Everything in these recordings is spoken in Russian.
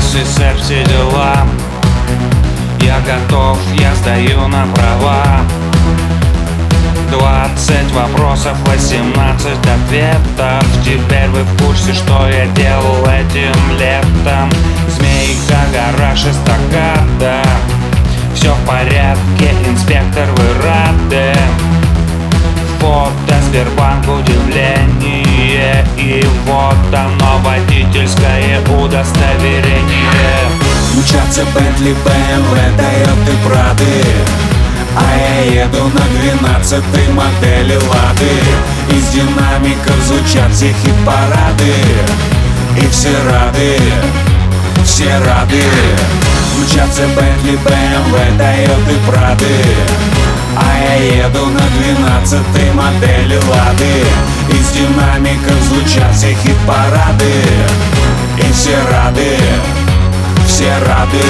СССР, все дела. Я готов, я сдаю на права. 20 вопросов, 18 ответов. Теперь вы в курсе, что я делал этим летом. Змейка, гараж, эстакада. Все в порядке, инспектор, вы рады? Фото, Сбербанк, удивление. И вот оно, водительское удостоверение. Мчатся Бентли, БМВ, Тойоты, Прады, а я еду на 12-й модели Лады. Из динамиков звучат все хит-парады, и все рады, все рады. Мчатся Бентли, БМВ, Тойоты, Прады, а я еду на 12-й модели Лады. Из динамиков звучат все хит-парады, и все рады, все рады.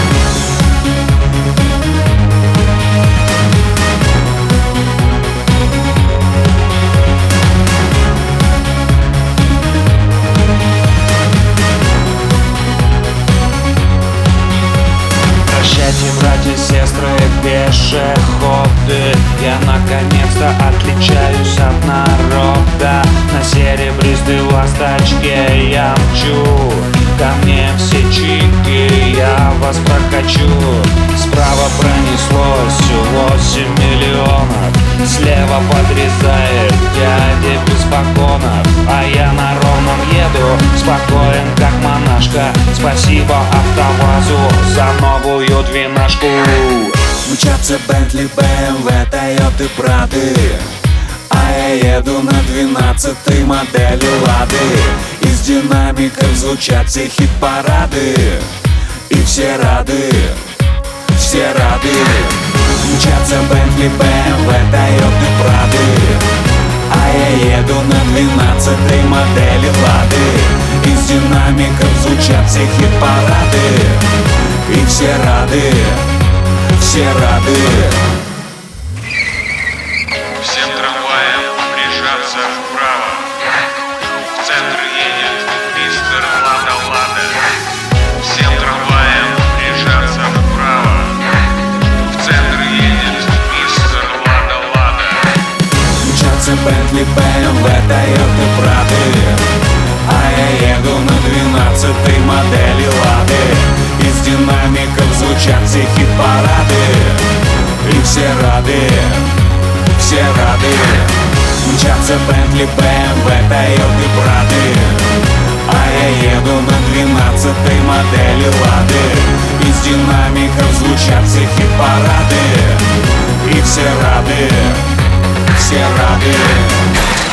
Прощайте, братья, сестры, пешеходы. Я наконец-то отличаюсь от народа. На серебристой ласточке я мчу. Ко мне все чики, я вас прокачу. Справа пронеслось 8 миллионов. Слева подрезает дядя без погонов. А я на ровном еду, спокоен как монашка. Спасибо АвтоВАЗу за новую двенашку. Мчатся Бентли, БМВ, Тойоты, Прады, а я еду на 12-й модели Лады. Из динамиков звучат все хит-парады, и все рады, все рады. Мчатся Бентли, БМВ, Тойоты, Прады, а я еду на 12-й модели Лады. Из динамиков звучат все хит-парады, и все рады, все рады. Всем трамваям прижаться вправо. В центр едет мистер Лада-Лада. Всем трамваям прижаться вправо. В центр едет мистер Лада-Лада. Мчатся Бентли, БМВ, Тойоты, Прады, а я еду на 12-й модели Лады. Из динамиков звучат все хит-парады, и все рады, все рады. Мчатся Бентли, БМВ, Тойоты, Прады, а я еду на 12-й модели Лады. Из динамиков звучат все хит-парады, и все рады, все рады.